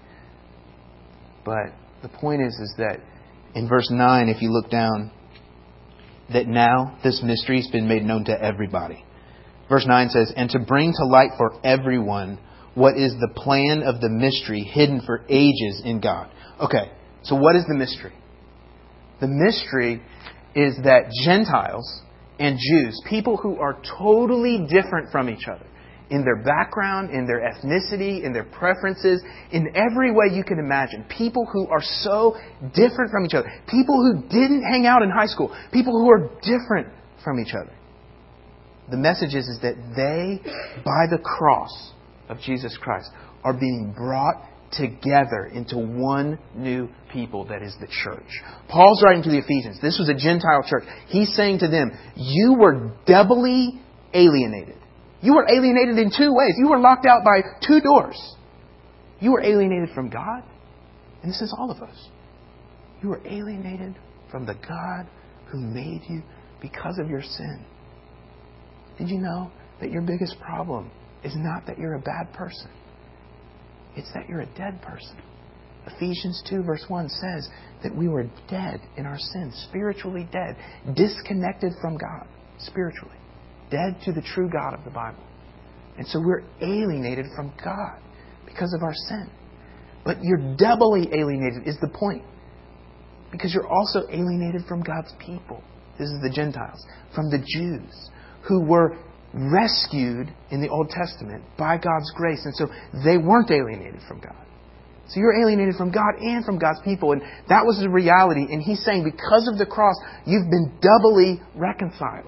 But the point is, is that in verse nine, if you look down, that now this mystery has been made known to everybody. Verse nine says, and to bring to light for everyone what is the plan of the mystery hidden for ages in God. Okay, so what is the mystery? The mystery is that Gentiles and Jews, people who are totally different from each other, in their background, in their ethnicity, in their preferences, in every way you can imagine. People who are so different from each other. People who didn't hang out in high school. People who are different from each other. The message is, is that they, by the cross of Jesus Christ, are being brought together into one new people that is the church. Paul's writing to the Ephesians. This was a Gentile church. He's saying to them, you were doubly alienated. You were alienated in two ways. You were locked out by two doors. You were alienated from God. And this is all of us. You were alienated from the God who made you because of your sin. Did you know that your biggest problem is not that you're a bad person? It's that you're a dead person. Ephesians two verse one says that we were dead in our sins, spiritually dead, disconnected from God, spiritually. Dead to the true God of the Bible. And so we're alienated from God because of our sin. But you're doubly alienated is the point. Because you're also alienated from God's people. This is the Gentiles. From the Jews who were rescued in the Old Testament by God's grace. And so they weren't alienated from God. So you're alienated from God and from God's people. And that was the reality. And He's saying because of the cross, you've been doubly reconciled.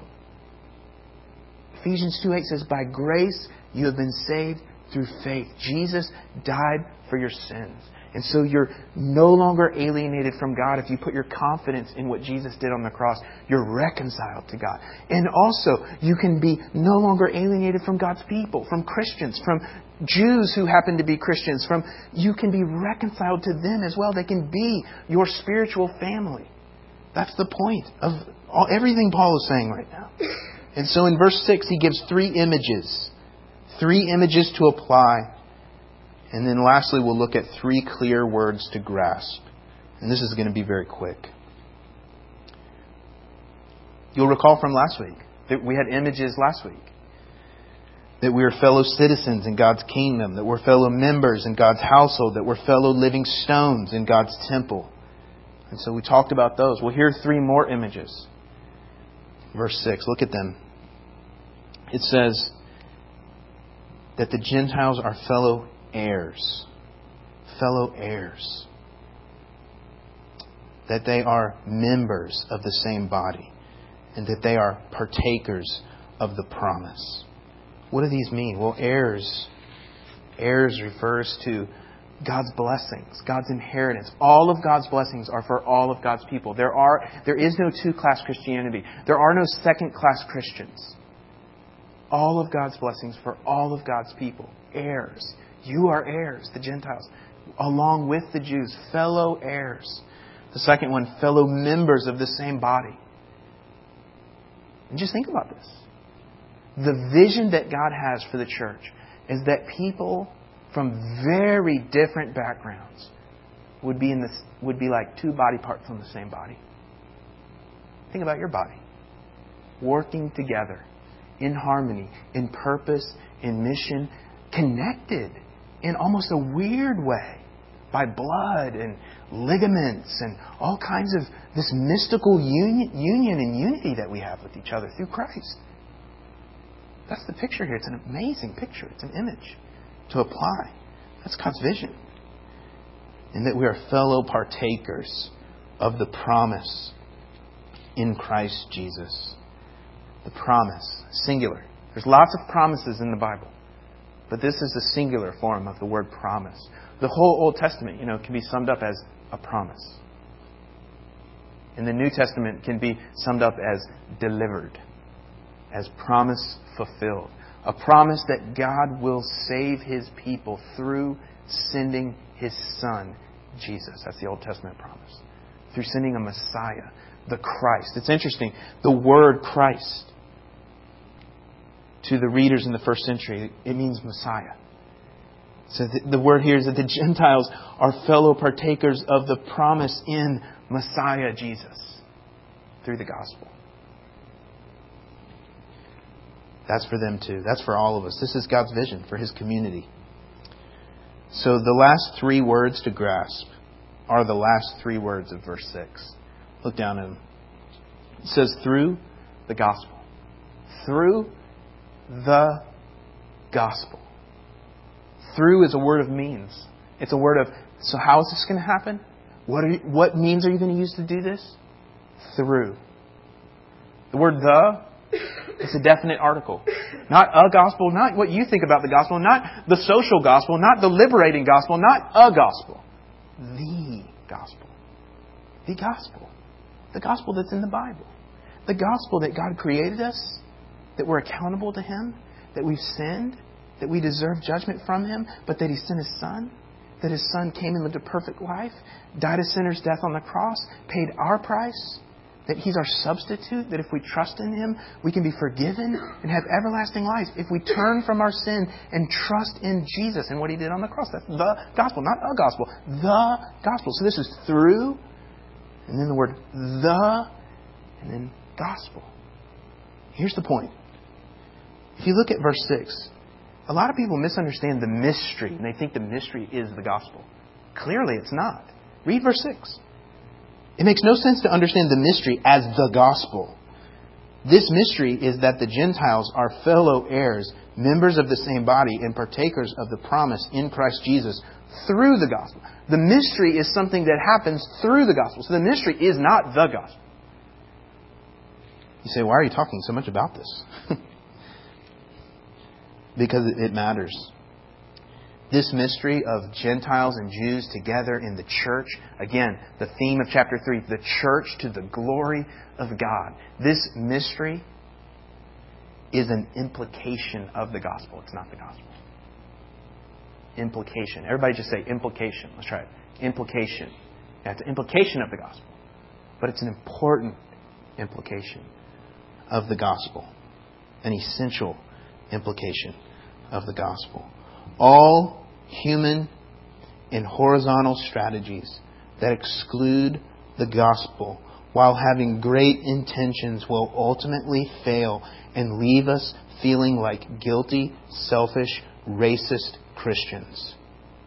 Ephesians two eight says, by grace you have been saved through faith. Jesus died for your sins. And so you're no longer alienated from God if you put your confidence in what Jesus did on the cross. You're reconciled to God. And also, you can be no longer alienated from God's people, from Christians, from Jews who happen to be Christians. From you can be reconciled to them as well. They can be your spiritual family. That's the point of all, everything Paul is saying right now. And so in verse six, he gives three images. Three images to apply. And then lastly, we'll look at three clear words to grasp. And this is going to be very quick. You'll recall from last week that we had images last week. That we are fellow citizens in God's kingdom. That we're fellow members in God's household. That we're fellow living stones in God's temple. And so we talked about those. Well, here are three more images. Verse six, look at them. It says that the Gentiles are fellow heirs. Fellow heirs. That they are members of the same body. And that they are partakers of the promise. What do these mean? Well, heirs. Heirs refers to God's blessings, God's inheritance. All of God's blessings are for all of God's people. There are, there is no two-class Christianity. There are no second-class Christians. All of God's blessings for all of God's people. Heirs. You are heirs, the Gentiles, along with the Jews, fellow heirs. The second one, fellow members of the same body. And just think about this. The vision that God has for the church is that people from very different backgrounds would be in this would be like two body parts on the same body. Think about your body. Working together in harmony, in purpose, in mission, connected in almost a weird way by blood and ligaments and all kinds of this mystical union, union and unity that we have with each other through Christ. That's the picture here. It's an amazing picture. It's an image to apply. That's God's vision. And that we are fellow partakers of the promise in Christ Jesus. The promise, singular. There's lots of promises in the Bible. But this is the singular form of the word promise. The whole Old Testament, you know, can be summed up as a promise. And the New Testament can be summed up as delivered. As promise fulfilled. A promise that God will save His people through sending His Son, Jesus. That's the Old Testament promise. Through sending a Messiah, the Christ. It's interesting. The word Christ, to the readers in the first century, it means Messiah. So the, the word here is that the Gentiles are fellow partakers of the promise in Messiah Jesus through the gospel. That's for them too. That's for all of us. This is God's vision for His community. So the last three words to grasp are the last three words of verse six. Look down at them. It says, through the gospel. Through the gospel. Through is a word of means. It's a word of, so how is this going to happen? What are you, what means are you going to use to do this? Through. The word the, it's a definite article. Not a gospel, not what you think about the gospel, not the social gospel, not the liberating gospel, not a gospel. The gospel. The gospel. The gospel that's in the Bible. The gospel that God created us, that we're accountable to Him, that we've sinned, that we deserve judgment from Him, but that He sent His Son, that His Son came and lived a perfect life, died a sinner's death on the cross, paid our price, that He's our substitute, that if we trust in Him, we can be forgiven and have everlasting life. If we turn from our sin and trust in Jesus and what He did on the cross. That's the gospel, not a gospel. The gospel. So this is through, and then the word the, and then gospel. Here's the point. If you look at verse six, a lot of people misunderstand the mystery, and they think the mystery is the gospel. Clearly it's not. Read verse six. It makes no sense to understand the mystery as the gospel. This mystery is that the Gentiles are fellow heirs, members of the same body, and partakers of the promise in Christ Jesus through the gospel. The mystery is something that happens through the gospel. So the mystery is not the gospel. You say, why are you talking so much about this? Because it matters. This mystery of Gentiles and Jews together in the church, again, the theme of chapter three, the church to the glory of God. This mystery is an implication of the gospel. It's not the gospel. Implication. Everybody just say implication. Let's try it. Implication. Yeah, it's an implication of the gospel. But it's an important implication of the gospel. An essential implication of the gospel. All human and horizontal strategies that exclude the gospel while having great intentions will ultimately fail and leave us feeling like guilty, selfish, racist Christians.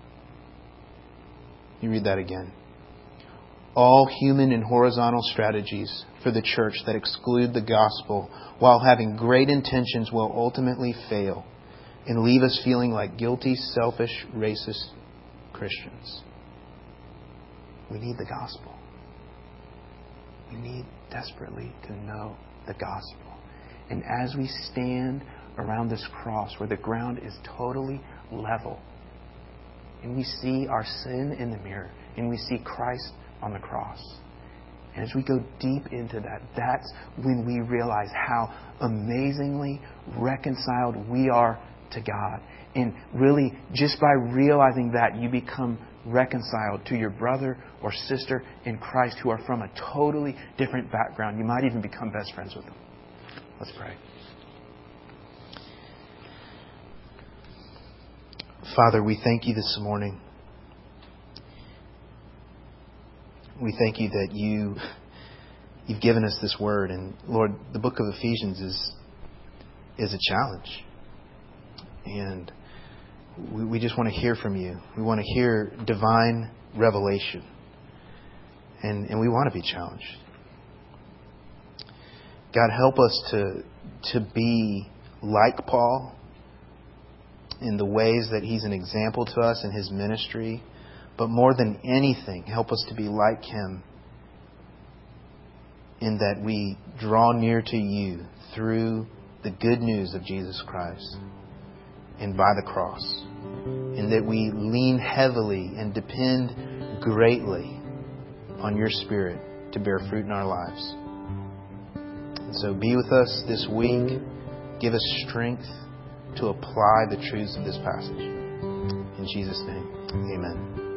You read that again. All human and horizontal strategies for the church that exclude the gospel while having great intentions will ultimately fail and leave us feeling like guilty, selfish, racist Christians. We need the gospel. We need desperately to know the gospel. And as we stand around this cross where the ground is totally level, and we see our sin in the mirror, and we see Christ on the cross, and as we go deep into that, that's when we realize how amazingly reconciled we are to God. And really, just by realizing that, you become reconciled to your brother or sister in Christ who are from a totally different background. You might even become best friends with them. Let's pray. Father, we thank you this morning. We thank you that you, you've given us this word. And Lord, the book of Ephesians is, is a challenge. And we, we just want to hear from you. We want to hear divine revelation. And, and we want to be challenged. God, help us to, to be like Paul in the ways that he's an example to us in his ministry. But more than anything, help us to be like him in that we draw near to you through the good news of Jesus Christ and by the cross. And that we lean heavily and depend greatly on your Spirit to bear fruit in our lives. And so be with us this week. Give us strength to apply the truths of this passage. In Jesus' name, amen.